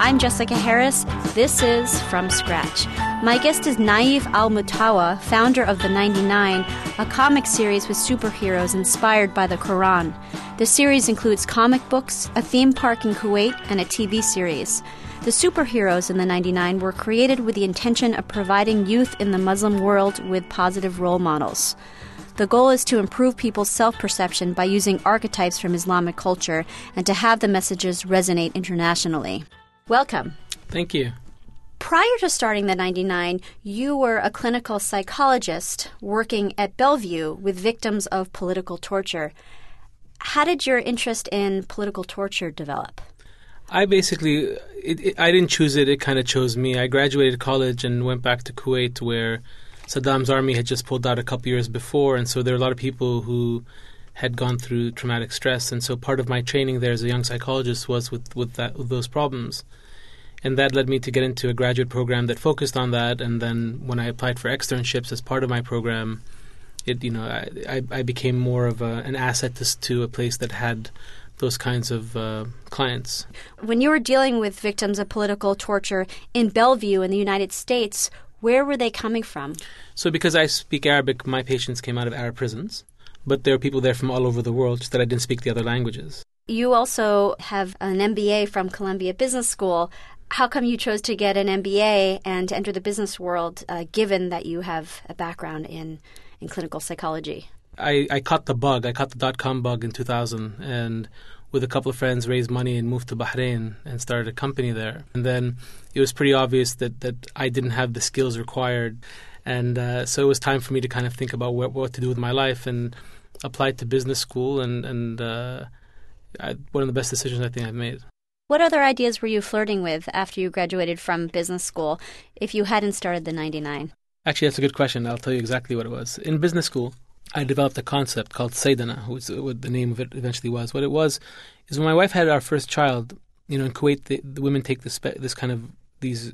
I'm Jessica Harris. This is From Scratch. My guest is Naif Al-Mutawa, founder of The 99, a comic series with superheroes inspired by the Quran. The series includes comic books, a theme park in Kuwait, and a TV series. The superheroes in The 99 were created with the intention of providing youth in the Muslim world with positive role models. The goal is to improve people's self-perception by using archetypes from Islamic culture and to have the messages resonate internationally. Welcome. Thank you. Prior to starting The 99, you were a clinical psychologist working at Bellevue with victims of political torture. How did your interest in political torture develop? I basically, I didn't choose it, it kind of chose me. I graduated college and went back to Kuwait where Saddam's army had just pulled out a couple years before, and so there were a lot of people who had gone through traumatic stress, and so part of my training there as a young psychologist was with those problems. And that led me to get into a graduate program that focused on that, and then when I applied for externships as part of my program, I became more of an asset to a place that had those kinds of clients. When you were dealing with victims of political torture in Bellevue in the United States, where were they coming from? So because I speak Arabic, my patients came out of Arab prisons, but there are people there from all over the world, just that I didn't speak the other languages. You also have an MBA from Columbia Business School. How come you chose to get an MBA and to enter the business world, given that you have a background in clinical psychology? I caught the bug. I caught the dot-com bug in 2000 and with a couple of friends raised money and moved to Bahrain and started a company there. And then it was pretty obvious that I didn't have the skills required. And so it was time for me to kind of think about what to do with my life and applied to business school. And one of the best decisions I think I've made. What other ideas were you flirting with after you graduated from business school if you hadn't started The 99? Actually, that's a good question. I'll tell you exactly what it was. In business school, I developed a concept called Saydana, which what the name of it eventually was. What it was is when my wife had our first child, in Kuwait, the women take this kind of these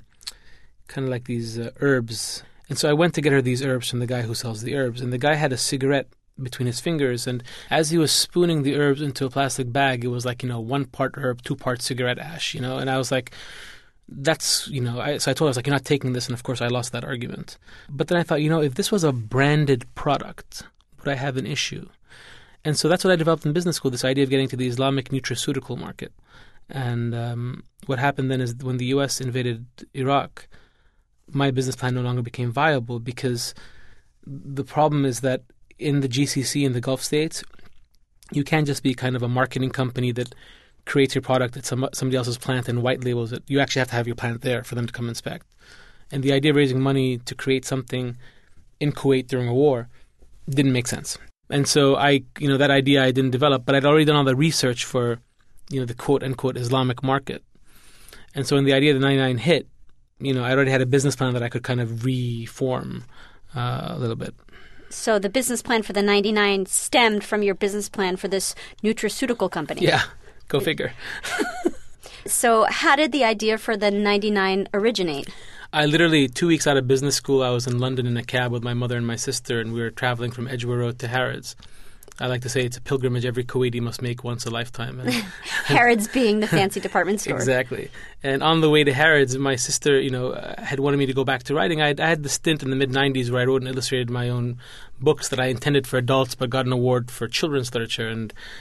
herbs. And so I went to get her these herbs from the guy who sells the herbs. And the guy had a cigarette between his fingers. And as he was spooning the herbs into a plastic bag, it was like, 1 part herb, 2 parts cigarette ash, And I was like, that's, so I told her, I was like, you're not taking this. And of course, I lost that argument. But then I thought, if this was a branded product, would I have an issue? And so that's what I developed in business school, this idea of getting to the Islamic nutraceutical market. And what happened then is when the U.S. invaded Iraq, my business plan no longer became viable because the problem is that in the GCC in the Gulf states, you can't just be kind of a marketing company that creates your product at somebody else's plant and white labels it. You actually have to have your plant there for them to come inspect. And the idea of raising money to create something in Kuwait during a war didn't make sense. And so that idea I didn't develop, but I'd already done all the research for, the quote-unquote Islamic market. And so when the idea of The 99 hit, I already had a business plan that I could kind of reform a little bit. So the business plan for The 99 stemmed from your business plan for this nutraceutical company. Yeah. Go figure. So how did the idea for The 99 originate? I literally, 2 weeks out of business school, I was in London in a cab with my mother and my sister, and we were traveling from Edgware Road to Harrods. I like to say it's a pilgrimage every Kuwaiti must make once a lifetime. And Harrods being the fancy department store. Exactly. And on the way to Harrods, my sister, had wanted me to go back to writing. I had the stint in the mid-'90s where I wrote and illustrated my own books that I intended for adults but got an award for children's literature.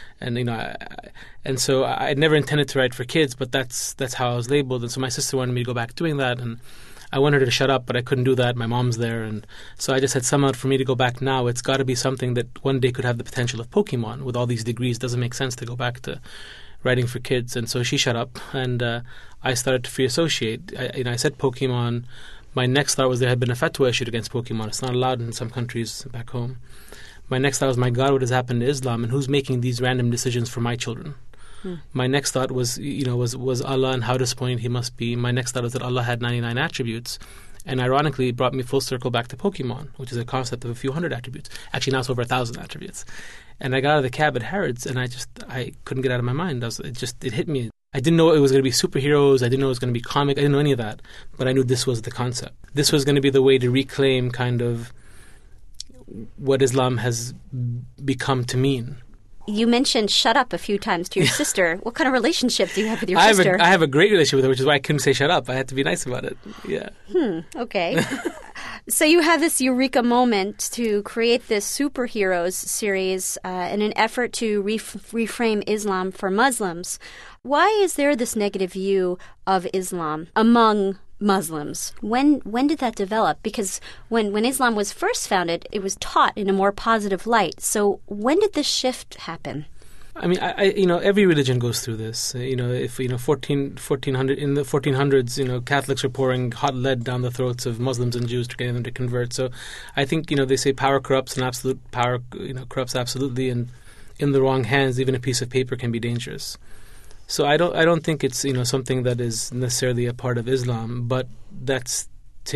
And so I never intended to write for kids, but that's how I was labeled. And so my sister wanted me to go back doing that, and I wanted her to shut up, but I couldn't do that. My mom's there, and so I just said, somehow for me to go back now, it's got to be something that one day could have the potential of Pokemon. With all these degrees, it doesn't make sense to go back to writing for kids. And so she shut up, and I started to free associate. I said Pokemon. My next thought was there had been a fatwa issued against Pokemon. It's not allowed in some countries back home. My next thought was, my God, what has happened to Islam, and who's making these random decisions for my children? My next thought was, was Allah and how disappointed he must be. My next thought was that Allah had 99 attributes. And ironically, it brought me full circle back to Pokemon, which is a concept of a few hundred attributes. Actually, now it's over 1,000 attributes. And I got out of the cab at Harrods, and I couldn't get out of my mind. It hit me. I didn't know it was going to be superheroes. I didn't know it was going to be comic. I didn't know any of that. But I knew this was the concept. This was going to be the way to reclaim kind of what Islam has become to mean. You mentioned shut up a few times to your sister. What kind of relationship do you have with your sister? I have a great relationship with her, which is why I couldn't say shut up. I had to be nice about it. Yeah. Okay. So you have this eureka moment to create this superheroes series in an effort to reframe Islam for Muslims. Why is there this negative view of Islam among Muslims? When did that develop? Because when Islam was first founded, it was taught in a more positive light. So when did this shift happen? I mean, every religion goes through this. If 1400 in the 1400s, Catholics were pouring hot lead down the throats of Muslims and Jews to get them to convert. So, I think they say power corrupts, and absolute power corrupts absolutely, and in the wrong hands, even a piece of paper can be dangerous. So I don't think it's something that is necessarily a part of Islam, but that's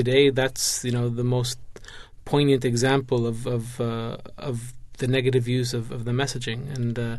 the most poignant example of the negative use of the messaging, and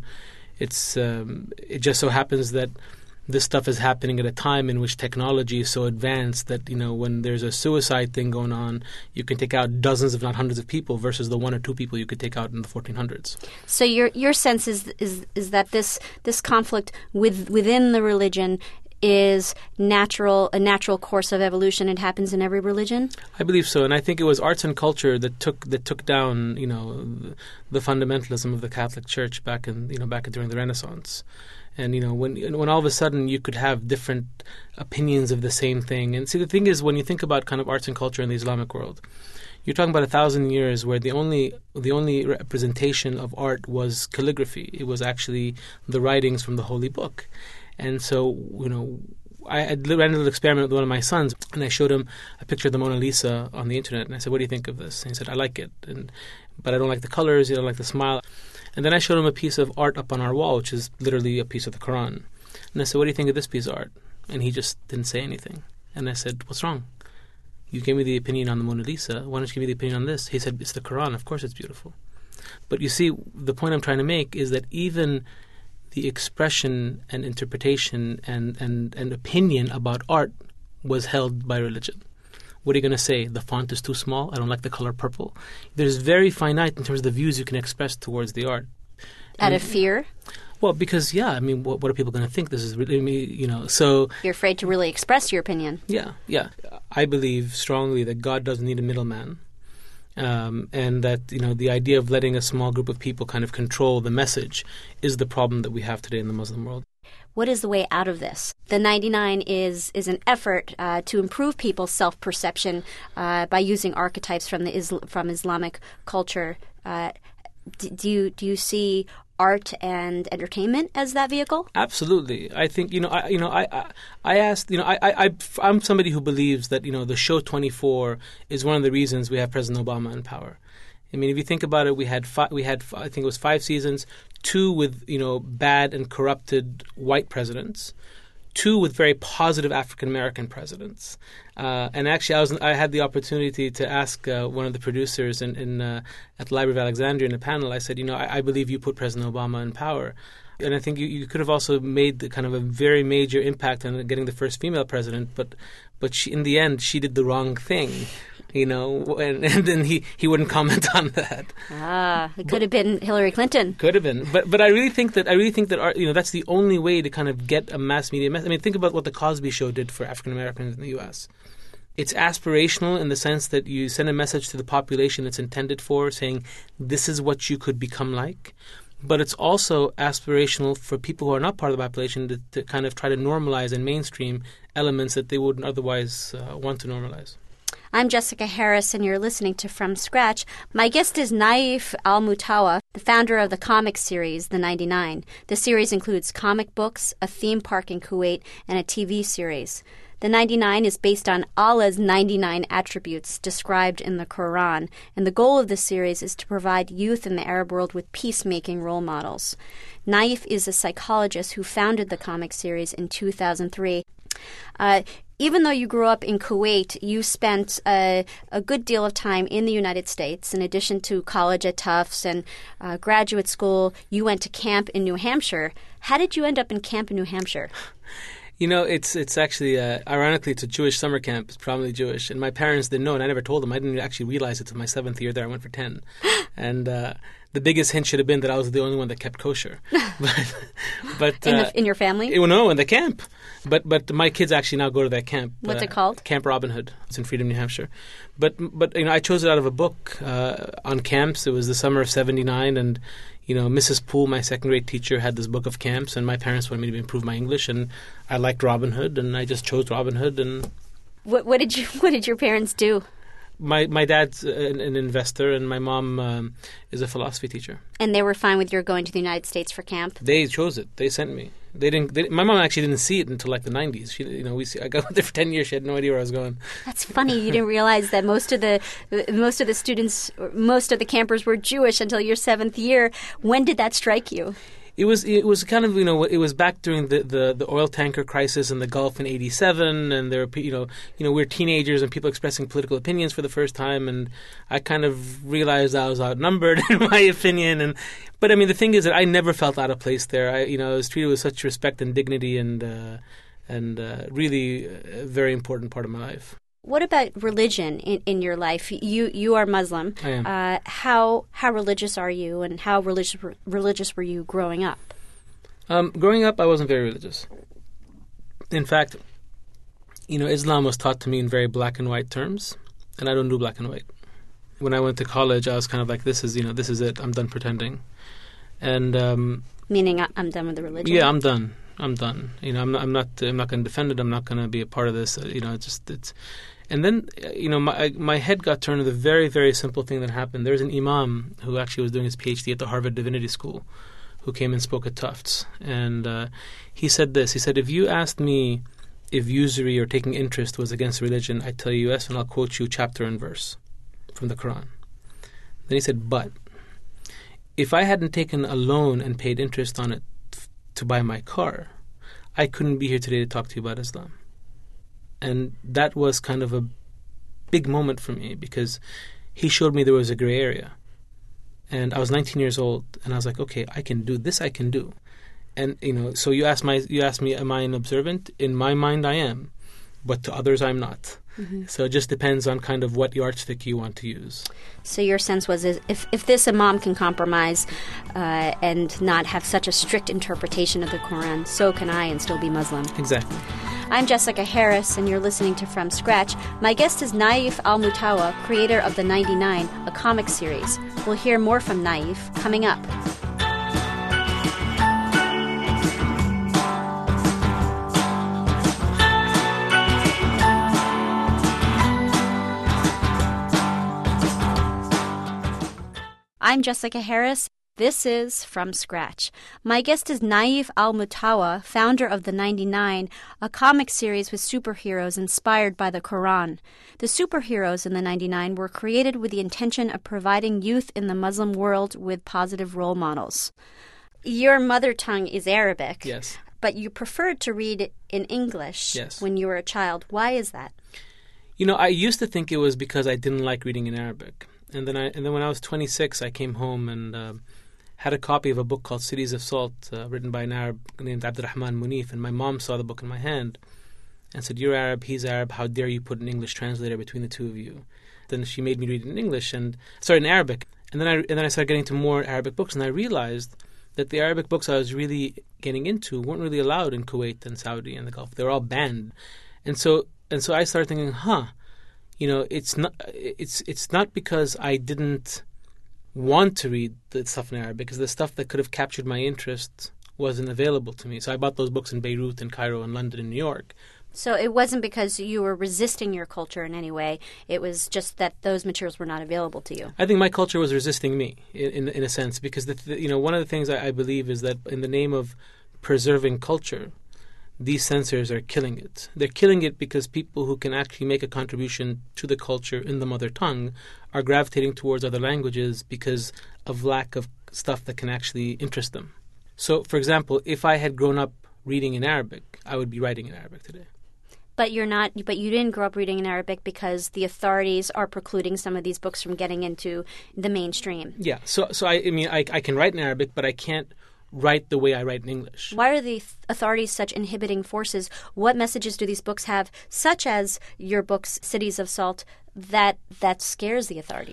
it just so happens that this stuff is happening at a time in which technology is so advanced that when there's a suicide thing going on, you can take out dozens, if not hundreds, of people versus the one or two people you could take out in the 1400s. So your sense is that this conflict within the religion is a natural course of evolution. It happens in every religion? I believe so, and I think it was arts and culture that took down the fundamentalism of the Catholic Church back during the Renaissance. And when all of a sudden you could have different opinions of the same thing. And see, the thing is, when you think about kind of arts and culture in the Islamic world, you're talking about 1,000 years where the only representation of art was calligraphy. It was actually the writings from the Holy Book. And so I ran a little experiment with one of my sons, and I showed him a picture of the Mona Lisa on the internet, and I said, "What do you think of this?" And he said, "I like it, but I don't like the colors. I don't like the smile." And then I showed him a piece of art up on our wall, which is literally a piece of the Quran. And I said, "What do you think of this piece of art?" And he just didn't say anything. And I said, "What's wrong? You gave me the opinion on the Mona Lisa. Why don't you give me the opinion on this?" He said, "It's the Quran. Of course it's beautiful." But you see, the point I'm trying to make is that even the expression and interpretation and opinion about art was held by religion. What are you going to say? The font is too small? I don't like the color purple. There's very finite in terms of the views you can express towards the art. Out of fear? Well, because, what are people going to think? This is really, so... You're afraid to really express your opinion. Yeah. I believe strongly that God doesn't need a middleman. And that, the idea of letting a small group of people kind of control the message is the problem that we have today in the Muslim world. What is the way out of this? The 99 is an effort to improve people's self-perception by using archetypes from Islamic culture. Do you see art and entertainment as that vehicle? Absolutely. I think I'm somebody who believes that the show 24 is one of the reasons we have President Obama in power. I mean, if you think about it, we had I think it was 5 seasons, 2 with bad and corrupted white presidents, 2 with very positive African American presidents. And actually, I had the opportunity to ask one of the producers at the Library of Alexandria in a panel. I said, I believe you put President Obama in power. And I think you could have also made the kind of a very major impact on getting the first female president, but she, in the end, she did the wrong thing. And then he wouldn't comment on that. It could have been Hillary Clinton. Could have been, but I really think that that's the only way to kind of get a mass media message. I mean, think about what the Cosby Show did for African Americans in the U.S. It's aspirational in the sense that you send a message to the population it's intended for, saying this is what you could become like. But it's also aspirational for people who are not part of the population to kind of try to normalize and mainstream elements that they wouldn't otherwise want to normalize. I'm Jessica Harris, and you're listening to From Scratch. My guest is Naif Al-Mutawa, the founder of the comic series, The 99. The series includes comic books, a theme park in Kuwait, and a TV series. The 99 is based on Allah's 99 attributes described in the Quran, and the goal of the series is to provide youth in the Arab world with peacemaking role models. Naif is a psychologist who founded the comic series in 2003. Even though you grew up in Kuwait, you spent a good deal of time in the United States. In addition to college at Tufts and graduate school, you went to camp in New Hampshire. How did you end up in camp in New Hampshire? It's actually, ironically, it's a Jewish summer camp. It's predominantly Jewish. And my parents didn't know, and I never told them. I didn't actually realize it until my 7th year there. I went for 10. And the biggest hint should have been that I was the only one that kept kosher. but in your family? No, in the camp. But my kids actually now go to that camp. What's it called? Camp Robin Hood. It's in Freedom, New Hampshire. But I chose it out of a book on camps. It was the summer of '79, and Mrs. Poole, my second grade teacher, had this book of camps, and my parents wanted me to improve my English, and I liked Robin Hood, and I just chose Robin Hood. And what did your parents do? My dad's an investor, and my mom is a philosophy teacher. And they were fine with your going to the United States for camp? They chose it. They sent me. My mom actually didn't see it until like the 90s. I got there for 10 years. She had no idea where I was going. That's funny. You didn't realize that most of the students, most of the campers were Jewish until your 7th year. When did that strike you? It was kind of it was back during the oil tanker crisis in the Gulf in '87, and there were we were teenagers and people expressing political opinions for the first time, and I kind of realized I was outnumbered in my opinion. But I mean, the thing is that I never felt out of place there. I was treated with such respect and dignity, and really a very important part of my life. What about religion in your life? You are Muslim. I am. How religious are you, and how religious were you growing up? Growing up, I wasn't very religious. In fact, Islam was taught to me in very black and white terms, and I don't do black and white. When I went to college, I was kind of like, this is it. I'm done pretending. And meaning, I'm done with the religion. Yeah, I'm done. I'm not going to defend it. I'm not going to be a part of this. And then, my head got turned to the very, very simple thing that happened. There's an imam who actually was doing his PhD at the Harvard Divinity School who came and spoke at Tufts. And he said this. He said, if you asked me if usury or taking interest was against religion, I'd tell you yes, and I'll quote you chapter and verse from the Quran. Then he said, but if I hadn't taken a loan and paid interest on it to buy my car, I couldn't be here today to talk to you about Islam. And that was kind of a big moment for me, because he showed me there was a gray area. And I was 19 years old, and I was like, okay, I can do this. I can do. And so you asked me, am I an observant? In my mind, I am, but to others, I'm not. Mm-hmm. So it just depends on kind of what yardstick you want to use. So your sense was, if this imam can compromise and not have such a strict interpretation of the Quran, so can I and still be Muslim. Exactly. I'm Jessica Harris, and you're listening to From Scratch. My guest is Naif Al-Mutawa, creator of The 99, a comic series. We'll hear more from Naif coming up. I'm Jessica Harris. This is From Scratch. My guest is Naif Al-Mutawa, founder of The 99, a comic series with superheroes inspired by the Quran. The superheroes in The 99 were created with the intention of providing youth in the Muslim world with positive role models. Your mother tongue is Arabic. Yes. But you preferred to read in English. Yes. When you were a child. Why is that? I used to think it was because I didn't like reading in Arabic. And then when I was 26, I came home and had a copy of a book called Cities of Salt, written by an Arab named Abdurrahman Munif. And my mom saw the book in my hand and said, "You're Arab, he's Arab. How dare you put an English translator between the two of you?" Then she made me read it in Arabic. And then I started getting to more Arabic books, and I realized that the Arabic books I was really getting into weren't really allowed in Kuwait and Saudi and the Gulf. They were all banned. And so I started thinking, it's not because I didn't want to read the stuff in Arabic, because the stuff that could have captured my interest wasn't available to me. So I bought those books in Beirut and Cairo and London and New York. So it wasn't because you were resisting your culture in any way. It was just that those materials were not available to you. I think my culture was resisting me in a sense, because one of the things I believe is that in the name of preserving culture, these censors are killing it. They're killing it because people who can actually make a contribution to the culture in the mother tongue are gravitating towards other languages because of lack of stuff that can actually interest them. So, for example, if I had grown up reading in Arabic, I would be writing in Arabic today. But you didn't grow up reading in Arabic because the authorities are precluding some of these books from getting into the mainstream. Yeah. So I can write in Arabic, but I can't write the way I write in English. Why are the authorities such inhibiting forces? What messages do these books have, such as your books, Cities of Salt, that scares the authorities?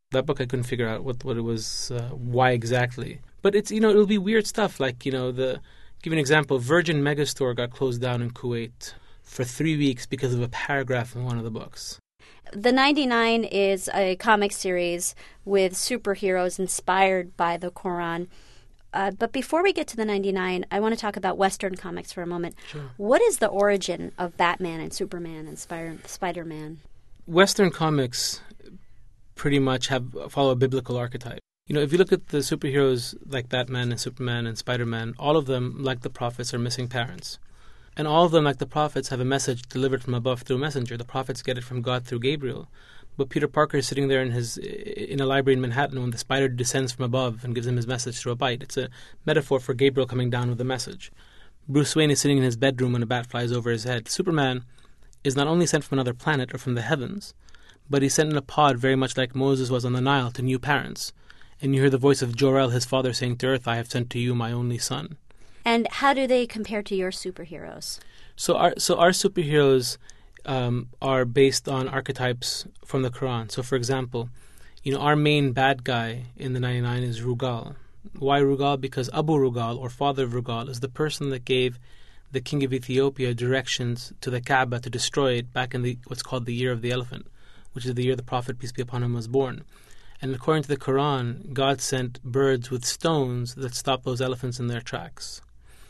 That book I couldn't figure out what it was, why exactly. But it's, it'll be weird stuff like, give you an example, Virgin Megastore got closed down in Kuwait for 3 weeks because of a paragraph in one of the books. The 99 is a comic series with superheroes inspired by the Quran. But before we get to the 99, I want to talk about Western comics for a moment. Sure. What is the origin of Batman and Superman and Spider-Man? Western comics pretty much follow a biblical archetype. If you look at the superheroes like Batman and Superman and Spider-Man, all of them, like the prophets, are missing parents. And all of them, like the prophets, have a message delivered from above through a messenger. The prophets get it from God through Gabriel. But Peter Parker is sitting there in a library in Manhattan when the spider descends from above and gives him his message through a bite. It's a metaphor for Gabriel coming down with a message. Bruce Wayne is sitting in his bedroom when a bat flies over his head. Superman is not only sent from another planet or from the heavens, but he's sent in a pod very much like Moses was on the Nile to new parents. And you hear the voice of Jor-El, his father, saying to Earth, I have sent to you my only son. And how do they compare to your superheroes? So our superheroes are based on archetypes from the Quran. So, for example, our main bad guy in the 99 is Rugal. Why Rugal? Because Abu Rugal, or father of Rugal, is the person that gave the king of Ethiopia directions to the Kaaba to destroy it back in what's called the Year of the Elephant, which is the year the Prophet, peace be upon him, was born. And according to the Quran, God sent birds with stones that stopped those elephants in their tracks.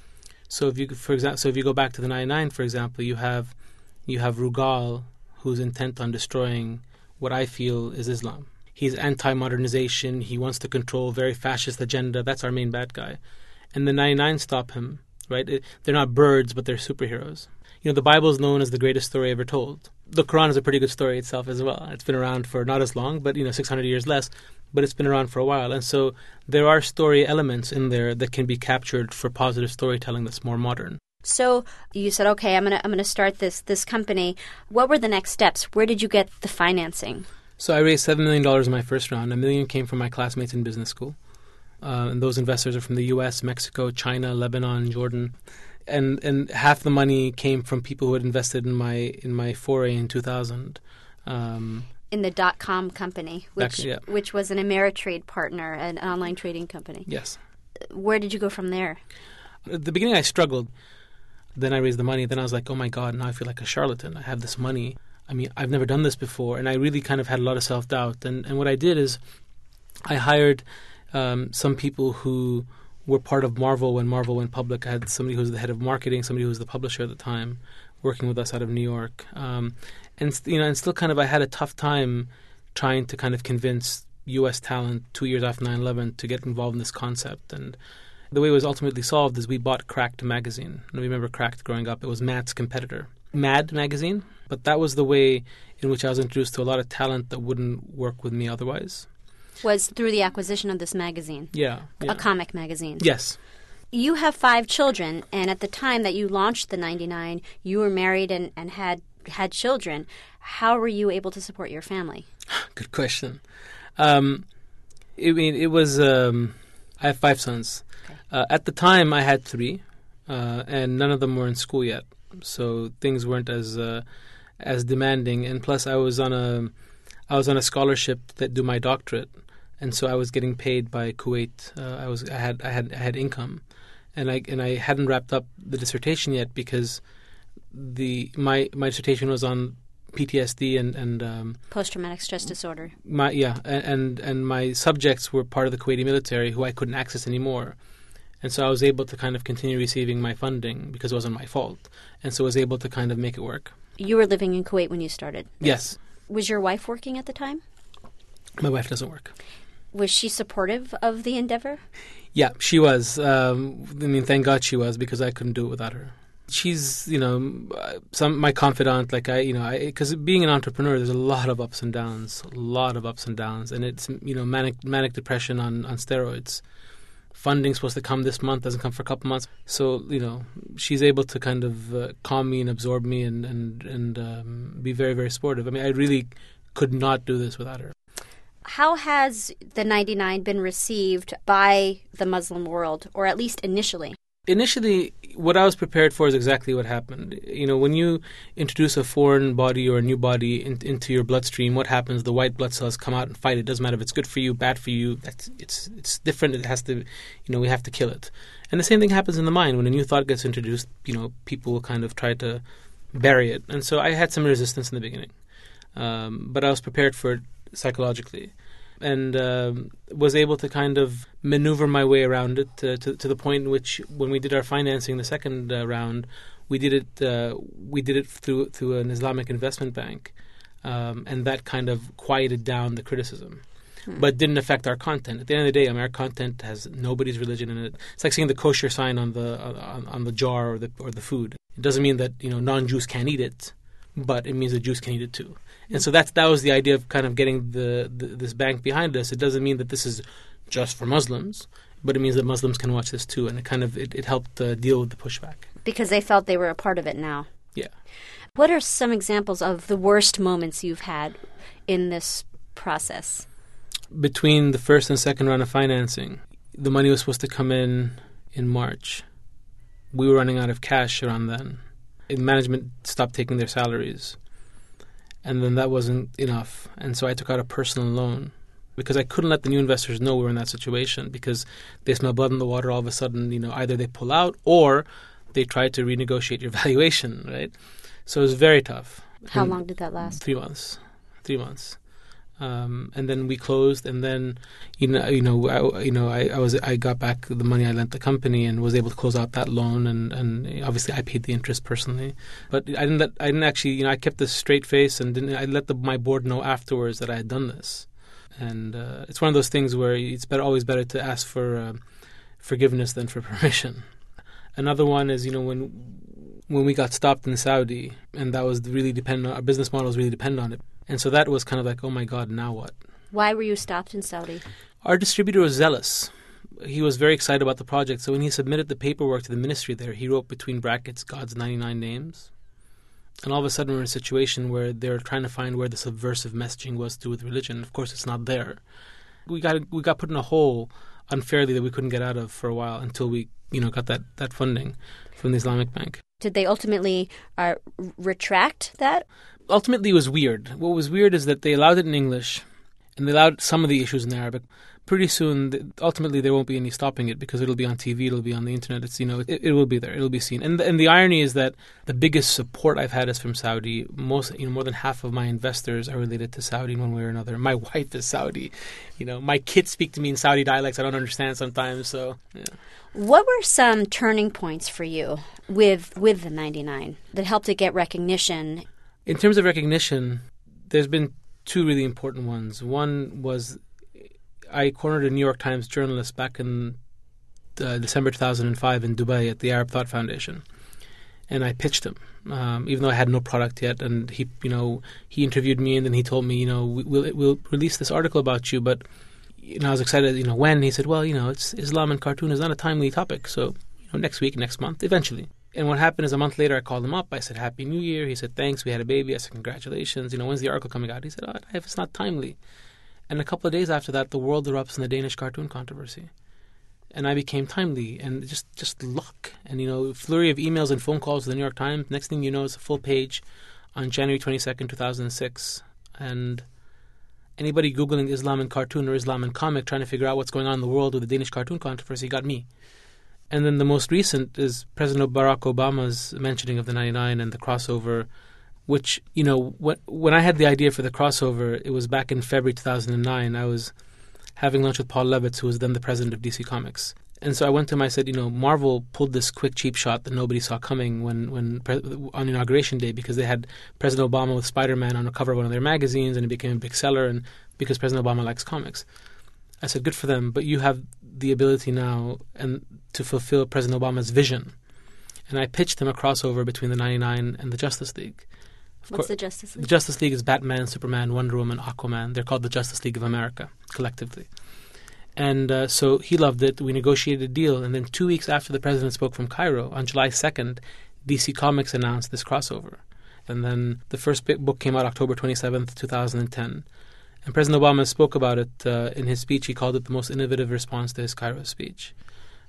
So if you go back to the 99, for example, you have Rugal, who's intent on destroying what I feel is Islam. He's anti-modernization. He wants to control very fascist agenda. That's our main bad guy. And the 99 stop him, right? They're not birds, but they're superheroes. The Bible is known as the greatest story ever told. The Quran is a pretty good story itself as well. It's been around for not as long, but 600 years less, but it's been around for a while. And so there are story elements in there that can be captured for positive storytelling that's more modern. So you said, okay, I'm gonna start this company. What were the next steps? Where did you get the financing? So I raised $7 million in my first round. $1 million came from my classmates in business school. And those investors are from the U.S., Mexico, China, Lebanon, Jordan. And half the money came from people who had invested in my foray in 2000. In the .com company, which was an Ameritrade partner, an online trading company. Yes. Where did you go from there? At the beginning, I struggled. Then I raised the money. Then I was like, oh my God, now I feel like a charlatan. I have this money. I mean, I've never done this before. And I really kind of had a lot of self-doubt. And what I did is I hired some people who were part of Marvel when Marvel went public. I had somebody who was the head of marketing, somebody who was the publisher at the time, working with us out of New York. And still kind of I had a tough time trying to kind of convince U.S. talent 2 years after 9/11 to get involved in this concept. And the way it was ultimately solved is we bought Cracked magazine. And I remember Cracked growing up. It was Matt's competitor. Mad magazine. But that was the way in which I was introduced to a lot of talent that wouldn't work with me otherwise. Was through the acquisition of this magazine. Yeah. A comic magazine. Yes. You have 5 children, and at the time that you launched the 99, you were married and had children. How were you able to support your family? Good question. It was I have 5 sons. Okay. At the time, I had 3, and none of them were in school yet, so things weren't as demanding. And plus, I was on a scholarship that do my doctorate, and so I was getting paid by Kuwait. I had income, and I hadn't wrapped up the dissertation yet because my dissertation was on PTSD and post-traumatic stress disorder. And my subjects were part of the Kuwaiti military who I couldn't access anymore. And so I was able to kind of continue receiving my funding because it wasn't my fault. And so I was able to kind of make it work. You were living in Kuwait when you started? Yes. Was your wife working at the time? My wife doesn't work. Was she supportive of the endeavor? Yeah, she was. Thank God she was, because I couldn't do it without her. She's, my confidant. Because being an entrepreneur, there's a lot of ups and downs, and it's manic depression on steroids. Funding's supposed to come this month, doesn't come for a couple months. So she's able to kind of calm me and absorb me and be very, very supportive. I mean, I really could not do this without her. How has the 99 been received by the Muslim world, or at least initially? Initially, what I was prepared for is exactly what happened. When you introduce a foreign body or a new body into your bloodstream, what happens? The white blood cells come out and fight. It doesn't matter if it's good for you, bad for you. It's different. It has to, we have to kill it. And the same thing happens in the mind. When a new thought gets introduced, people will kind of try to bury it. And so I had some resistance in the beginning. But I was prepared for it psychologically. And was able to kind of maneuver my way around it to the point in which, when we did our financing the second round, we did it through an Islamic investment bank, and that kind of quieted down the criticism, but didn't affect our content. At the end of the day, our content has nobody's religion in it. It's like seeing the kosher sign on the jar or the food. It doesn't mean that non-Jews can't eat it, but it means that Jews can eat it too. And so that was the idea of kind of getting this bank behind us. It doesn't mean that this is just for Muslims, but it means that Muslims can watch this too. And it helped deal with the pushback. Because they felt they were a part of it now. Yeah. What are some examples of the worst moments you've had in this process? Between the first and second round of financing, the money was supposed to come in March. We were running out of cash around then. Management stopped taking their salaries. And then that wasn't enough. And so I took out a personal loan because I couldn't let the new investors know we were in that situation, because they smell blood in the water. All of a sudden, either they pull out or they try to renegotiate your valuation, right? So it was very tough. How long did that last? 3 months. 3 months. And then we closed, and then I got back the money I lent the company and was able to close out that loan, and obviously I paid the interest personally. But I didn't actually I kept a straight face and I let my board know afterwards that I had done this. And it's one of those things where it's always better to ask for forgiveness than for permission. Another one is when we got stopped in Saudi, and that was really dependent on our business model was really dependent on it. And so that was kind of like, oh my God, now what? Why were you stopped in Saudi? Our distributor was zealous. He was very excited about the project. So when he submitted the paperwork to the ministry there, he wrote between brackets God's 99 names. And all of a sudden we're in a situation where they're trying to find where the subversive messaging was to do with religion. Of course, it's not there. We got put in a hole unfairly that we couldn't get out of for a while until we got that funding from the Islamic Bank. Did they ultimately retract that? Ultimately, it was weird. What was weird is that they allowed it in English, and they allowed some of the issues in Arabic. Pretty soon, ultimately, there won't be any stopping it because it'll be on TV, it'll be on the internet. It's it will be there, it'll be seen. And the irony is that the biggest support I've had is from Saudi. More than half of my investors are related to Saudi in one way or another. My wife is Saudi. My kids speak to me in Saudi dialects I don't understand sometimes. So, yeah. What were some turning points for you with the 99 that helped it get recognition? In terms of recognition, there's been two really important ones. One was I cornered a New York Times journalist back in December 2005 in Dubai at the Arab Thought Foundation. And I pitched him, even though I had no product yet. And he interviewed me, and then he told me, we'll release this article about you. But, I was excited, when? He said, well, it's Islam and cartoon is not a timely topic. So, next week, next month, eventually. And what happened is a month later, I called him up. I said, Happy New Year. He said, thanks. We had a baby. I said, congratulations. When's the article coming out? He said, it's not timely. And a couple of days after that, the world erupts in the Danish cartoon controversy. And I became timely, and just luck. And, flurry of emails and phone calls to the New York Times. Next thing you know, it's a full page on January 22nd, 2006. And anybody Googling Islam and cartoon or Islam and comic trying to figure out what's going on in the world with the Danish cartoon controversy got me. And then the most recent is President Barack Obama's mentioning of the 99 and the crossover, which, when I had the idea for the crossover, it was back in February 2009. I was having lunch with Paul Levitz, who was then the president of DC Comics. And so I went to him, I said, Marvel pulled this quick, cheap shot that nobody saw coming on Inauguration Day, because they had President Obama with Spider-Man on the cover of one of their magazines, and it became a big seller, and because President Obama likes comics. I said, good for them, but you have the ability now and to fulfill President Obama's vision. And I pitched him a crossover between the 99 and the Justice League. What's the Justice League? The Justice League is Batman, Superman, Wonder Woman, Aquaman. They're called the Justice League of America, collectively. And so he loved it. We negotiated a deal. And then 2 weeks after the president spoke from Cairo, on July 2nd, DC Comics announced this crossover. And then the first book came out October 27th, 2010. And President Obama spoke about it in his speech. He called it the most innovative response to his Cairo speech.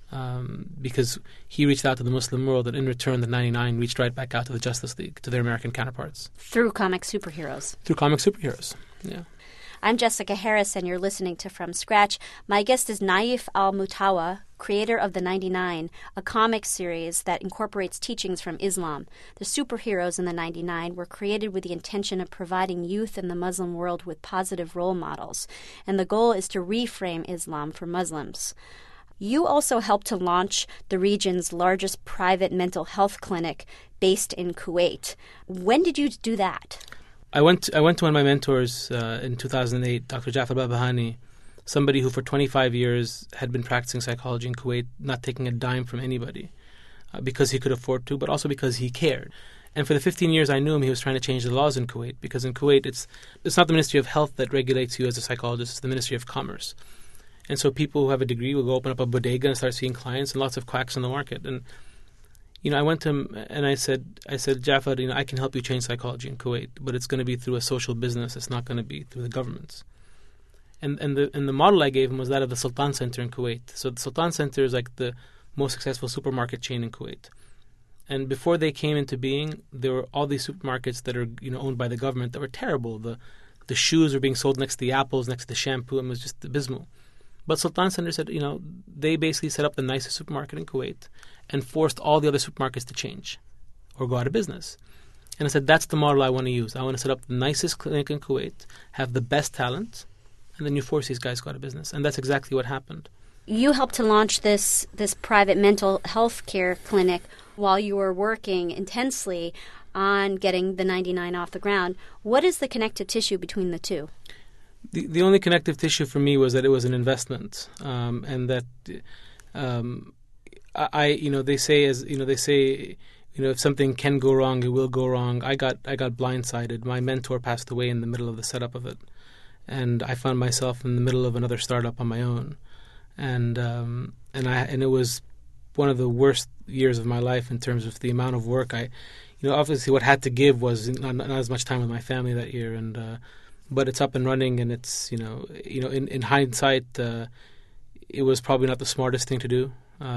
because he reached out to the Muslim world, and in return, the 99 reached right back out to the Justice League, to their American counterparts. Through comic superheroes. Through comic superheroes, yeah. I'm Jessica Harris, and you're listening to From Scratch. My guest is Naif Al-Mutawa, creator of The 99, a comic series that incorporates teachings from Islam. The superheroes in The 99 were created with the intention of providing youth in the Muslim world with positive role models, and the goal is to reframe Islam for Muslims. You also helped to launch the region's largest private mental health clinic based in Kuwait. When did you do that? I went to one of my mentors in 2008, Dr. Jafar Babahani, somebody who for 25 years had been practicing psychology in Kuwait, not taking a dime from anybody because he could afford to, but also because he cared. And for the 15 years I knew him, he was trying to change the laws in Kuwait, because in Kuwait it's not the Ministry of Health that regulates you as a psychologist, it's the Ministry of Commerce. And so people who have a degree will go open up a bodega and start seeing clients, and lots of quacks in the market. And I went to him and I said, Jafar, I can help you change psychology in Kuwait, but it's going to be through a social business. It's not going to be through the governments. And the model I gave him was that of the Sultan Center in Kuwait. So the Sultan Center is like the most successful supermarket chain in Kuwait. And before they came into being, there were all these supermarkets that are owned by the government that were terrible. The shoes were being sold next to the apples, next to the shampoo, and it was just abysmal. But Sultan Center said, they basically set up the nicest supermarket in Kuwait and forced all the other supermarkets to change or go out of business. And I said, that's the model I want to use. I want to set up the nicest clinic in Kuwait, have the best talent, and then you force these guys to go out of business. And that's exactly what happened. You helped to launch this private mental health care clinic while you were working intensely on getting the 99 off the ground. What is the connective tissue between the two? The only connective tissue for me was that it was an investment, and that they say if something can go wrong, it will go wrong. I got blindsided. My mentor passed away in the middle of the setup of it, and I found myself in the middle of another startup on my own, and it was one of the worst years of my life in terms of the amount of work. Obviously what had to give was not as much time with my family that year, and. But it's up and running, and it's in hindsight, it was probably not the smartest thing to do.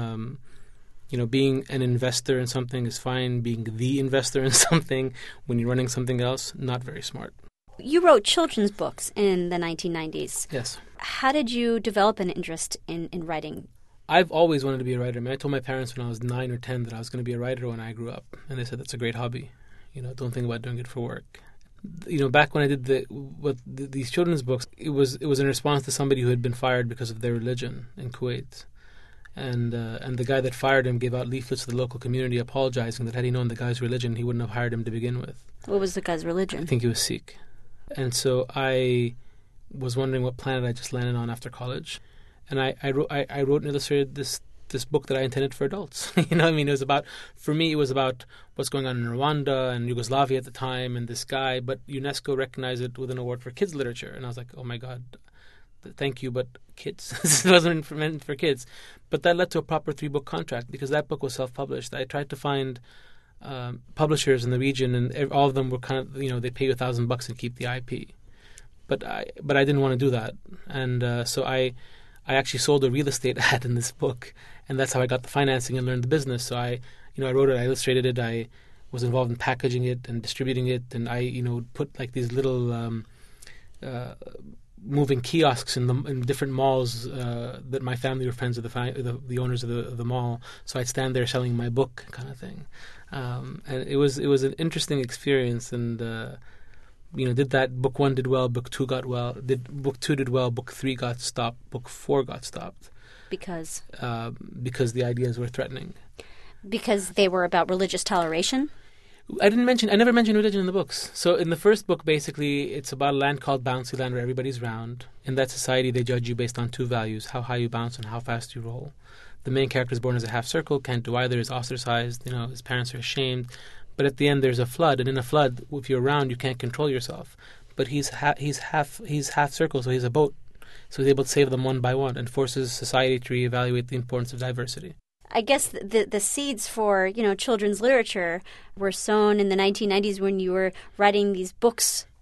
Being an investor in something is fine. Being the investor in something when you're running something else, not very smart. You wrote children's books in the 1990s. Yes. How did you develop an interest in writing? I've always wanted to be a writer. I told my parents when I was 9 or 10 that I was going to be a writer when I grew up, and they said that's a great hobby. Don't think about doing it for work. Back when I did these children's books, it was in response to somebody who had been fired because of their religion in Kuwait, and the guy that fired him gave out leaflets to the local community apologizing that had he known the guy's religion, he wouldn't have hired him to begin with. What was the guy's religion? I think he was Sikh, and so I was wondering what planet I just landed on after college, and I wrote and illustrated this book that I intended for adults. It was about what's going on in Rwanda and Yugoslavia at the time, and this guy, but UNESCO recognized it with an award for kids literature. And I was like, oh my God, thank you, but kids. This wasn't meant for kids. But that led to a proper 3-book contract, because that book was self-published. I tried to find publishers in the region, and all of them were kind of, they pay you $1,000 and keep the IP. But I didn't want to do that. And so I actually sold a real estate ad in this book, and that's how I got the financing and learned the business. So I wrote it, I illustrated it, I was involved in packaging it and distributing it, and I put like these little moving kiosks in different malls that my family were friends with the owners of the mall. So I'd stand there selling my book, kind of thing, and it was an interesting experience. And did that. Book 1 did well, book 2 got well. Book 2 did well, book 3 got stopped, book 4 got stopped. Because the ideas were threatening. Because they were about religious toleration? I never mentioned religion in the books. So in the first book, basically, it's about a land called Bouncy Land where everybody's round. In that society, they judge you based on 2 values, how high you bounce and how fast you roll. The main character is born as a half circle, can't do either, is ostracized, his parents are ashamed. But at the end, there's a flood, and in a flood, if you're round, you can't control yourself. But he's half circle, so he's a boat. So he's able to save them one by one and forces society to reevaluate the importance of diversity. I guess the seeds for children's literature were sown in the 1990s when you were writing these books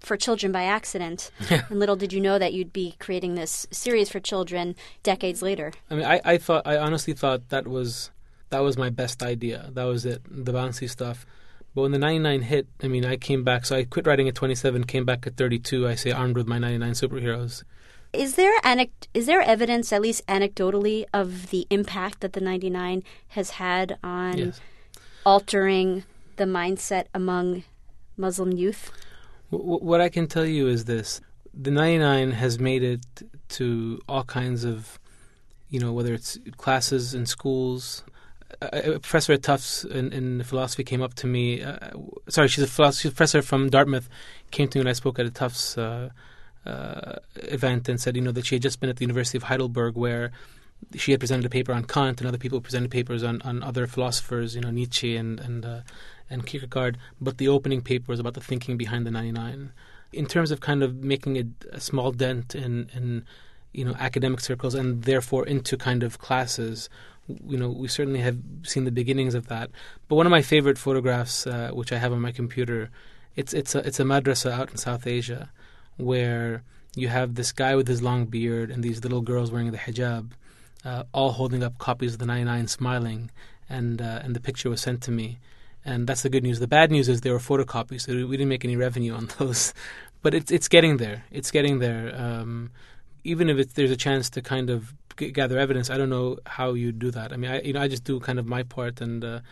for children by accident. And little did you know that you'd be creating this series for children decades later. I mean, I honestly thought that was my best idea. That was it, the bouncy stuff. But when the 99 hit, I mean, I came back. So I quit writing at 27, came back at 32, I say, armed with my 99 superheroes. Is there evidence, at least anecdotally, of the impact that the 99 has had on altering the mindset among Muslim youth? What I can tell you is this. The 99 has made it to all kinds of, whether it's classes in schools. A professor at Tufts in philosophy came up to me. She's a professor from Dartmouth, came to me when I spoke at a Tufts event and said, that she had just been at the University of Heidelberg, where she had presented a paper on Kant, and other people presented papers on other philosophers, Nietzsche and Kierkegaard. But the opening paper was about the thinking behind the 99. In terms of kind of making a small dent in academic circles and therefore into kind of classes, we certainly have seen the beginnings of that. But one of my favorite photographs, which I have on my computer, it's a madrasa out in South Asia, where you have this guy with his long beard and these little girls wearing the hijab, all holding up copies of the 99, smiling, and the picture was sent to me. And that's the good news. The bad news is they were photocopies, so we didn't make any revenue on those. But it's getting there. It's getting there. Even if there's a chance to kind of gather evidence, I don't know how you do that. I mean, I just do kind of my part, and the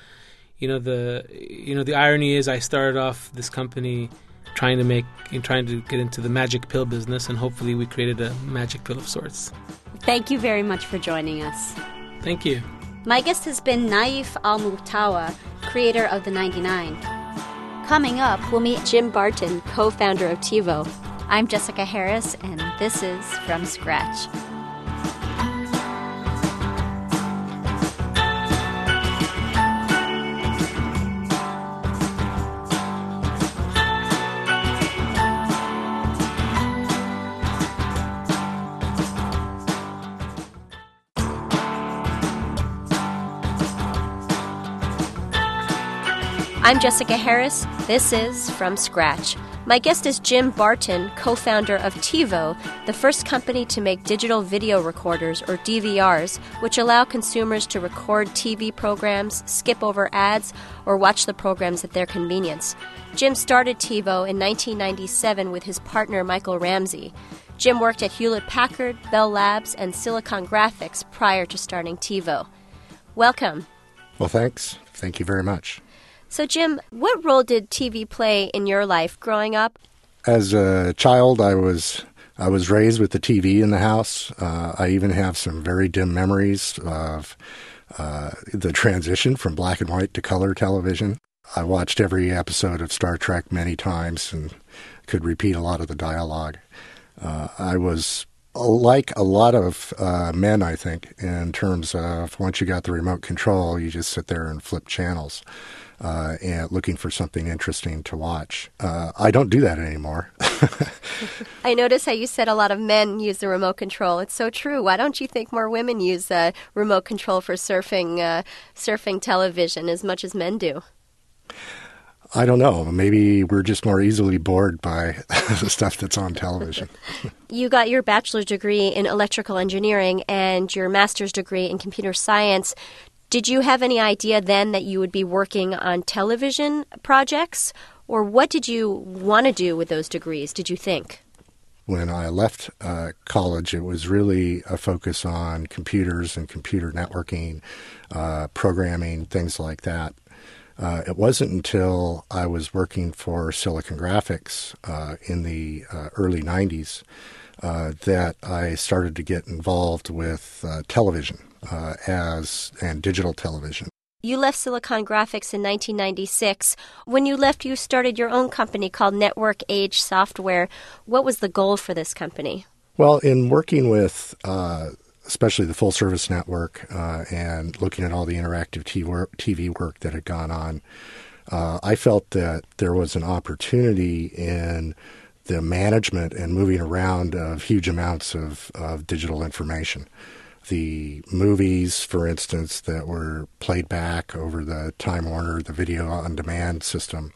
irony is I started off this company trying to get into the magic pill business, and hopefully we created a magic pill of sorts. Thank you very much for joining us. Thank you. My guest has been Naif Al-Muhtawa, creator of the 99. Coming up, we'll meet Jim Barton, co-founder of TiVo. I'm Jessica Harris, and this is From Scratch. I'm Jessica Harris. This is From Scratch. My guest is Jim Barton, co-founder of TiVo, the first company to make digital video recorders, or DVRs, which allow consumers to record TV programs, skip over ads, or watch the programs at their convenience. Jim started TiVo in 1997 with his partner Michael Ramsey. Jim worked at Hewlett-Packard, Bell Labs, and Silicon Graphics prior to starting TiVo. Welcome. Well, thanks. Thank you very much. So, Jim, what role did TV play in your life growing up? As a child, I was raised with the TV in the house. I even have some very dim memories of the transition from black and white to color television. I watched every episode of Star Trek many times and could repeat a lot of the dialogue. I was like a lot of men, I think, in terms of once you got the remote control, you just sit there and flip channels. And looking for something interesting to watch. I don't do that anymore. I notice how you said a lot of men use the remote control. It's so true. Why don't you think more women use remote control for surfing television as much as men do? I don't know. Maybe we're just more easily bored by the stuff that's on television. You got your bachelor's degree in electrical engineering and your master's degree in computer science. Did you have any idea then that you would be working on television projects? Or what did you want to do with those degrees, did you think? When I left college, it was really a focus on computers and computer networking, programming, things like that. It wasn't until I was working for Silicon Graphics in the early 90s that I started to get involved with television. And digital television. You left Silicon Graphics in 1996. When you left, you started your own company called Network Age Software. What was the goal for this company? Well, in working with especially the full service network and looking at all the interactive TV work that had gone on, I felt that there was an opportunity in the management and moving around of huge amounts of digital information. The movies, for instance, that were played back over the Time Warner, the video on demand system,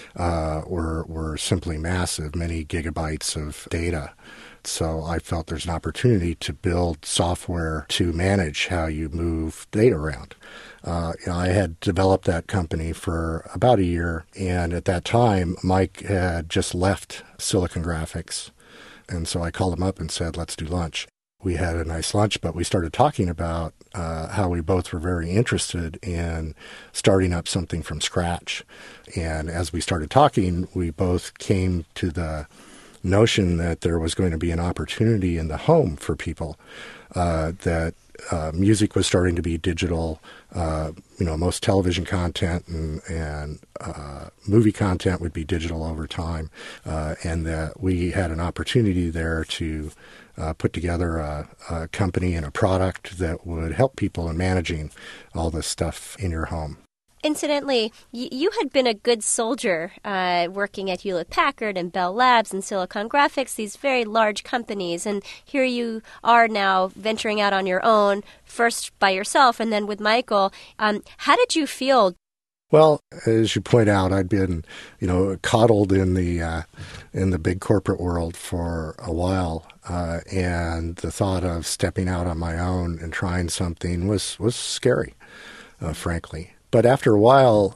were simply massive, many gigabytes of data. So I felt there's an opportunity to build software to manage how you move data around. I had developed that company for about a year, and at that time, Mike had just left Silicon Graphics. And so I called him up and said, let's do lunch. We had a nice lunch, but we started talking about how we both were very interested in starting up something from scratch. And as we started talking, we both came to the notion that there was going to be an opportunity in the home for people, that music was starting to be digital. Most television content and movie content would be digital over time, and that we had an opportunity there to put together a company and a product that would help people in managing all this stuff in your home. Incidentally, you had been a good soldier working at Hewlett-Packard and Bell Labs and Silicon Graphics, these very large companies. And here you are now venturing out on your own, first by yourself and then with Michael. How did you feel? Well, as you point out, I'd been, coddled in the big corporate world for a while, and the thought of stepping out on my own and trying something was scary, frankly. But after a while,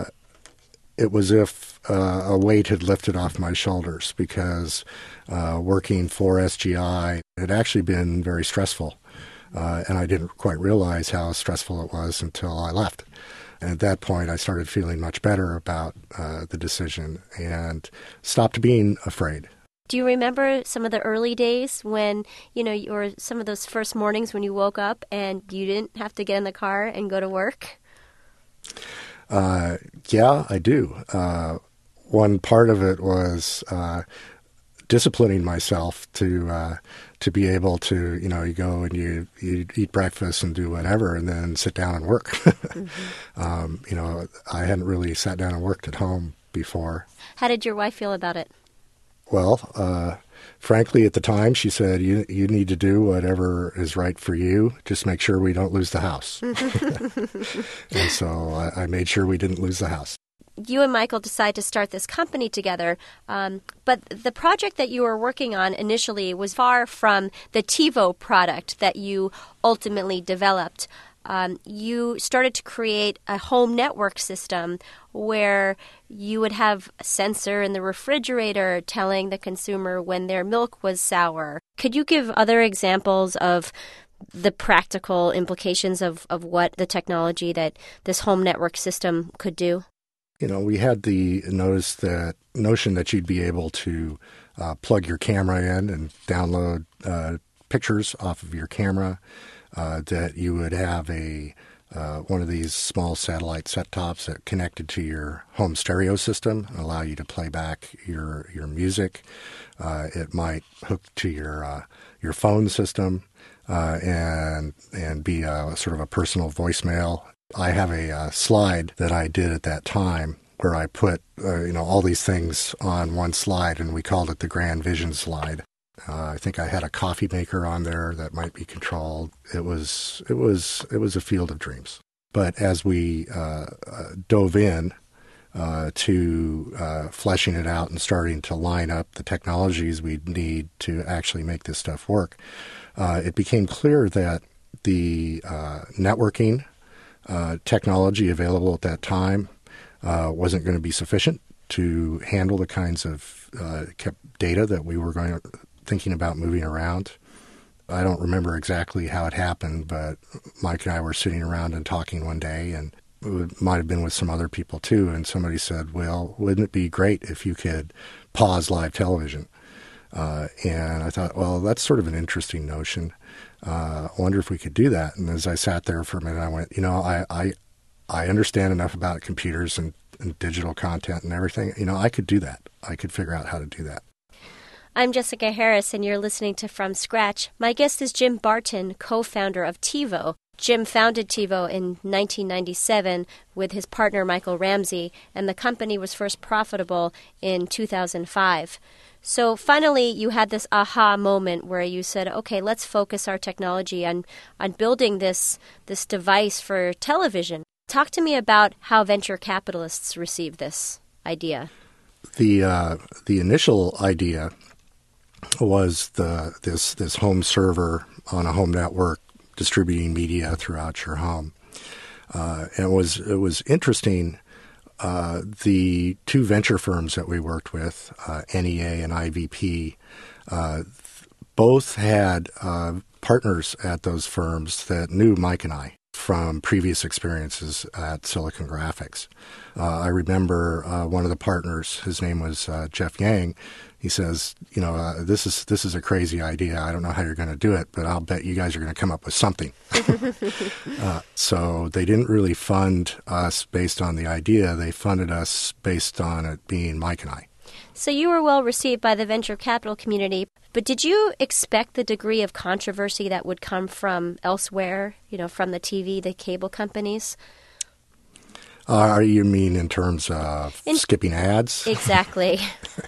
it was as if a weight had lifted off my shoulders, because working for SGI had actually been very stressful, and I didn't quite realize how stressful it was until I left. And at that point, I started feeling much better about the decision and stopped being afraid. Do you remember some of the early days when, or some of those first mornings when you woke up and you didn't have to get in the car and go to work? Yeah, I do. One part of it was disciplining myself to be able to, you go and you eat breakfast and do whatever and then sit down and work. Mm-hmm. I hadn't really sat down and worked at home before. How did your wife feel about it? Well, frankly, at the time, she said, you need to do whatever is right for you. Just make sure we don't lose the house. And so I made sure we didn't lose the house. You and Michael decided to start this company together, but the project that you were working on initially was far from the TiVo product that you ultimately developed. You started to create a home network system where you would have a sensor in the refrigerator telling the consumer when their milk was sour. Could you give other examples of the practical implications of what the technology that this home network system could do? We had the notion that you'd be able to plug your camera in and download pictures off of your camera, that you would have one of these small satellite set-tops that connected to your home stereo system and allow you to play back your music. It might hook to your phone system and be sort of a personal voicemail. I have a slide that I did at that time where I put all these things on one slide, and we called it the Grand Vision slide. I think I had a coffee maker on there that might be controlled. It was a field of dreams. But as we dove in to fleshing it out and starting to line up the technologies we'd need to actually make this stuff work, it became clear that the networking technology available at that time wasn't going to be sufficient to handle the kinds of data that we were thinking about moving around. I don't remember exactly how it happened, but Mike and I were sitting around and talking one day, and it might have been with some other people too, and somebody said, well, wouldn't it be great if you could pause live television? And I thought, well, that's sort of an interesting notion. I wonder if we could do that. And as I sat there for a minute, I went, I understand enough about computers and digital content and everything. I could do that. I could figure out how to do that. I'm Jessica Harris, and you're listening to From Scratch. My guest is Jim Barton, co-founder of TiVo. Jim founded TiVo in 1997 with his partner Michael Ramsey, and the company was first profitable in 2005. So finally, you had this aha moment where you said, okay, let's focus our technology on building this device for television. Talk to me about how venture capitalists received this idea. The initial idea was this home server on a home network distributing media throughout your home. It was interesting. The two venture firms that we worked with, NEA and IVP, both had partners at those firms that knew Mike and I from previous experiences at Silicon Graphics. I remember one of the partners, his name was Jeff Yang. He says, this is a crazy idea. I don't know how you're going to do it, but I'll bet you guys are going to come up with something. So they didn't really fund us based on the idea. They funded us based on it being Mike and I. So you were well received by the venture capital community, but did you expect the degree of controversy that would come from elsewhere, from the TV, the cable companies? You mean in terms of skipping ads? Exactly.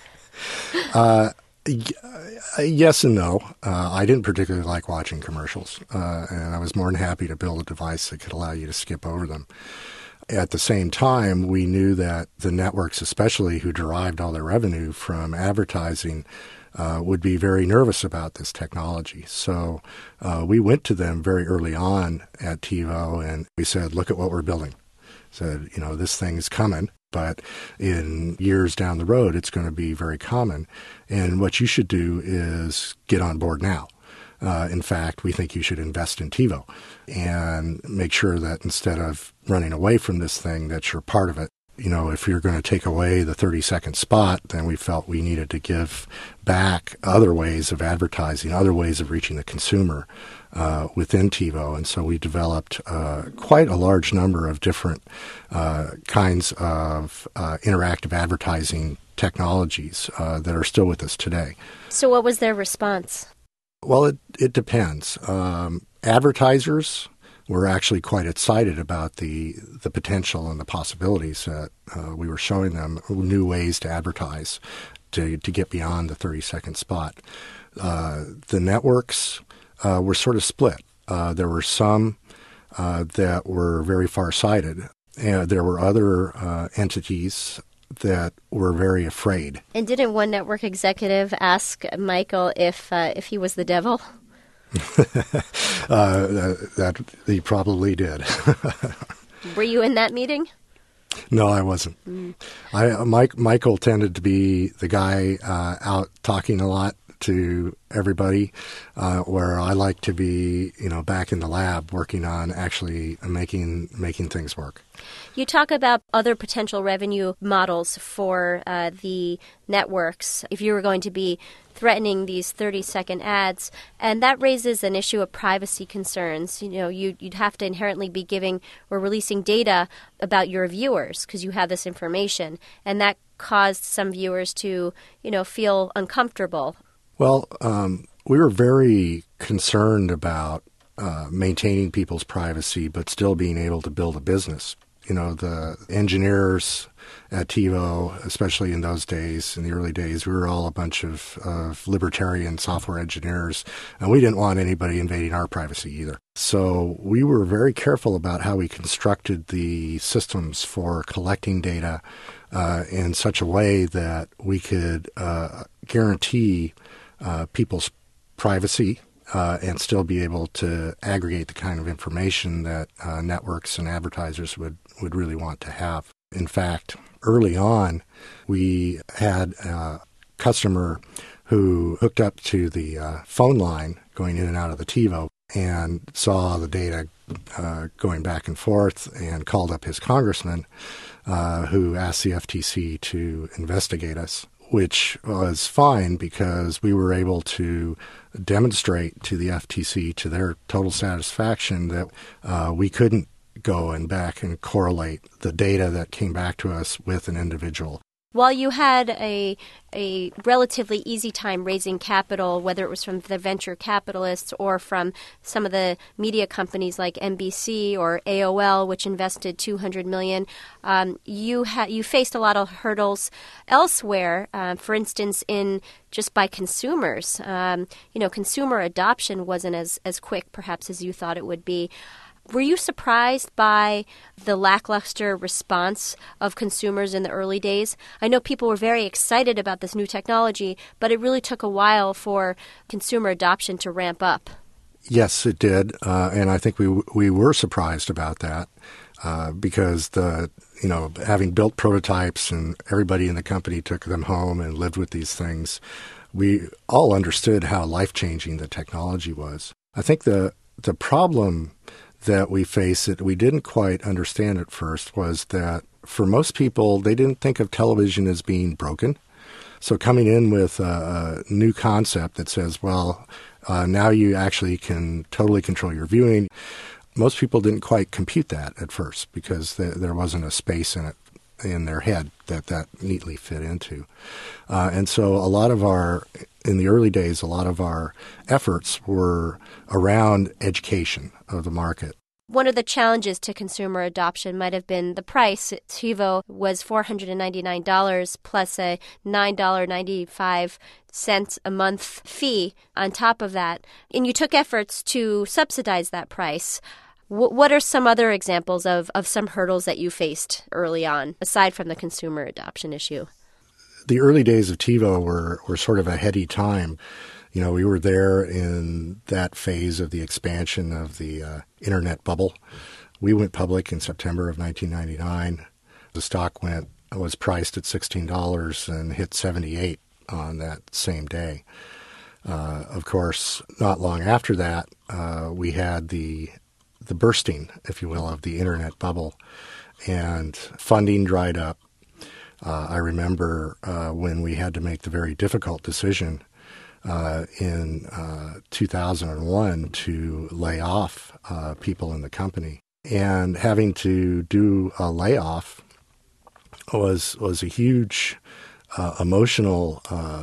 Yes and no. I didn't particularly like watching commercials, and I was more than happy to build a device that could allow you to skip over them. At the same time, we knew that the networks, especially who derived all their revenue from advertising, would be very nervous about this technology. So we went to them very early on at TiVo, and we said, look at what we're building. Said, this thing's coming, but in years down the road, it's going to be very common. And what you should do is get on board now. In fact, we think you should invest in TiVo and make sure that instead of running away from this thing, that you're part of it. If you're going to take away the 30-second spot, then we felt we needed to give back other ways of advertising, other ways of reaching the consumer within TiVo. And so we developed quite a large number of different kinds of interactive advertising technologies that are still with us today. So what was their response? Well, it depends. Advertisers were actually quite excited about the potential and the possibilities that we were showing them, new ways to advertise to get beyond the 30-second spot. The networks were sort of split. There were some that were very far-sighted. There were other entities that were very afraid. And didn't one network executive ask Michael if he was the devil? That he probably did. Were you in that meeting? No, I wasn't. Michael tended to be the guy out talking a lot to everybody, where I like to be, back in the lab working on actually making things work. You talk about other potential revenue models for the networks if you were going to be threatening these 30-second ads, and that raises an issue of privacy concerns. You'd have to inherently be giving or releasing data about your viewers because you have this information, and that caused some viewers to, feel uncomfortable. Well, we were very concerned about maintaining people's privacy, but still being able to build a business. The engineers at TiVo, especially in those days, in the early days, we were all a bunch of libertarian software engineers, and we didn't want anybody invading our privacy either. So we were very careful about how we constructed the systems for collecting data in such a way that we could guarantee people's privacy and still be able to aggregate the kind of information that networks and advertisers would really want to have. In fact, early on, we had a customer who hooked up to the phone line going in and out of the TiVo and saw the data going back and forth and called up his congressman who asked the FTC to investigate us, which was fine because we were able to demonstrate to the FTC, to their total satisfaction, that we couldn't go and back and correlate the data that came back to us with an individual. While you had a relatively easy time raising capital, whether it was from the venture capitalists or from some of the media companies like NBC or AOL, which invested $200 million, you faced a lot of hurdles elsewhere. For instance, in just by consumers, consumer adoption wasn't as quick, perhaps, as you thought it would be. Were you surprised by the lackluster response of consumers in the early days? I know people were very excited about this new technology, but it really took a while for consumer adoption to ramp up. Yes, it did, and I think we were surprised about that because having built prototypes and everybody in the company took them home and lived with these things, we all understood how life-changing the technology was. I think the problem that we face that we didn't quite understand at first was that for most people, they didn't think of television as being broken. So coming in with a new concept that says, now you actually can totally control your viewing, most people didn't quite compute that at first because there wasn't a space in their head that neatly fit into. And so in the early days, a lot of our efforts were around education of the market. One of the challenges to consumer adoption might have been the price. TiVo was $499 plus a $9.95 a month fee on top of that. And you took efforts to subsidize that price. What are some other examples of some hurdles that you faced early on, aside from the consumer adoption issue? The early days of TiVo were sort of a heady time. We were there in that phase of the expansion of the internet bubble. We went public in September of 1999. The stock was priced at $16 and hit $78 on that same day. Of course, not long after that, we had the bursting, if you will, of the internet bubble, and funding dried up. I remember when we had to make the very difficult decision in 2001 to lay off people in the company. And having to do a layoff was a huge emotional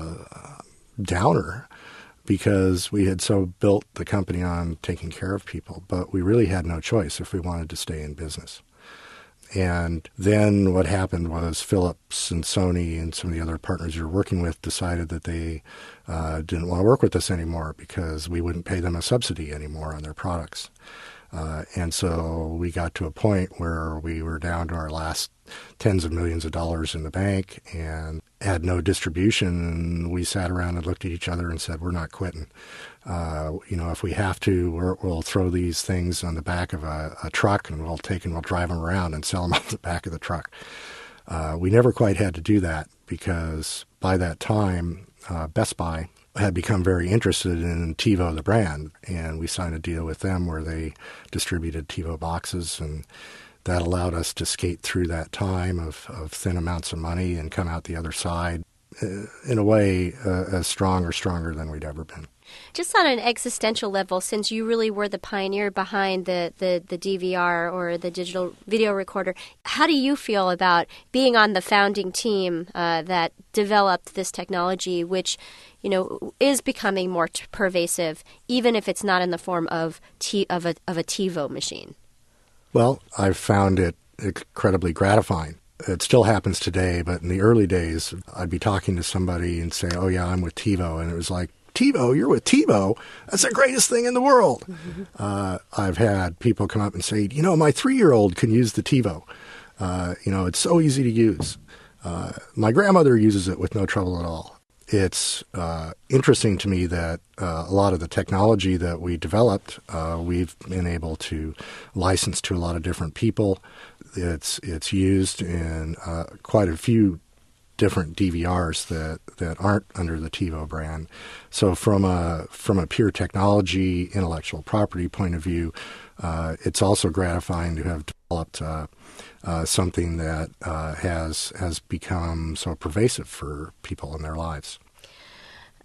downer because we had so built the company on taking care of people, but we really had no choice if we wanted to stay in business. And then what happened was Philips and Sony and some of the other partners you're working with decided that they didn't want to work with us anymore because we wouldn't pay them a subsidy anymore on their products. And so we got to a point where we were down to our last tens of millions of dollars in the bank and had no distribution. And we sat around and looked at each other and said, we're not quitting. If we have to, we'll throw these things on the back of a truck and we'll drive them around and sell them on the back of the truck. We never quite had to do that because by that time, Best Buy had become very interested in TiVo, the brand, and we signed a deal with them where they distributed TiVo boxes, and that allowed us to skate through that time of thin amounts of money and come out the other side in a way as strong or stronger than we'd ever been. Just on an existential level, since you really were the pioneer behind the DVR or the digital video recorder, how do you feel about being on the founding team that developed this technology, which is becoming more pervasive, even if it's not in the form of a TiVo machine? Well, I've found it incredibly gratifying. It still happens today, but in the early days, I'd be talking to somebody and say, oh, yeah, I'm with TiVo. And it was like, TiVo, you're with TiVo? That's the greatest thing in the world. Mm-hmm. I've had people come up and say, my 3-year-old can use the TiVo. It's so easy to use. My grandmother uses it with no trouble at all. It's interesting to me that a lot of the technology that we developed, we've been able to license to a lot of different people. It's used in quite a few different DVRs that aren't under the TiVo brand. So from a pure technology, intellectual property point of view, it's also gratifying to have developed something that has become so pervasive for people in their lives.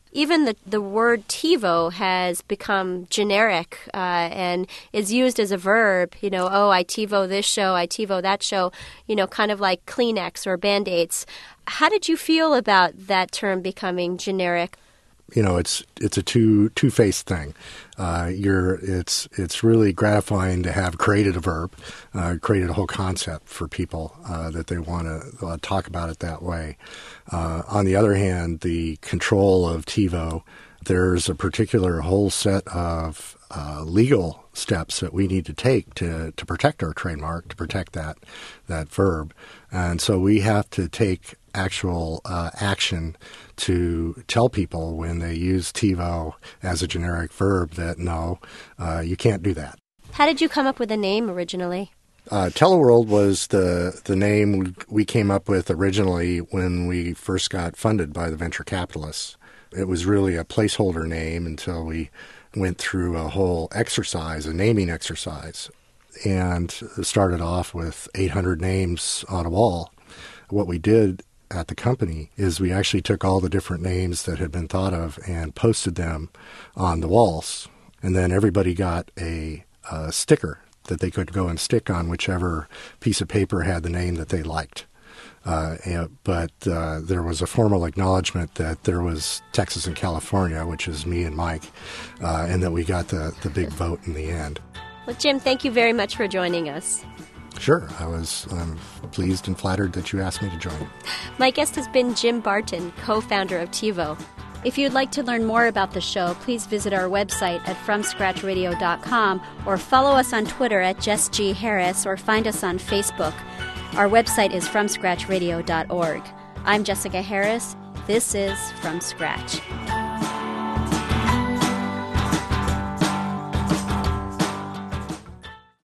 Even the word TiVo has become generic and is used as a verb. I TiVo this show, I TiVo that show, kind of like Kleenex or Band-Aids. How did you feel about that term becoming generic? It's a two-faced thing. It's really gratifying to have created a verb, created a whole concept for people that they want to talk about it that way. On the other hand, the control of TiVo, there's a particular whole set of legal steps that we need to take to protect our trademark, to protect that verb. And so we have to take actual action to tell people when they use TiVo as a generic verb that no, you can't do that. How did you come up with the name originally? Teleworld was the name we came up with originally when we first got funded by the venture capitalists. It was really a placeholder name until we went through a whole exercise, a naming exercise, and started off with 800 names on a wall. What we did at the company is we actually took all the different names that had been thought of and posted them on the walls. And then everybody got a sticker that they could go and stick on whichever piece of paper had the name that they liked. But there was a formal acknowledgement that there was Texas and California, which is me and Mike, and that we got the big vote in the end. Well, Jim, thank you very much for joining us. Sure. I'm pleased and flattered that you asked me to join. My guest has been Jim Barton, co-founder of TiVo. If you'd like to learn more about the show, please visit our website at FromScratchRadio.com or follow us on Twitter at Jess G. Harris or find us on Facebook. Our website is FromScratchRadio.org. I'm Jessica Harris. This is From Scratch.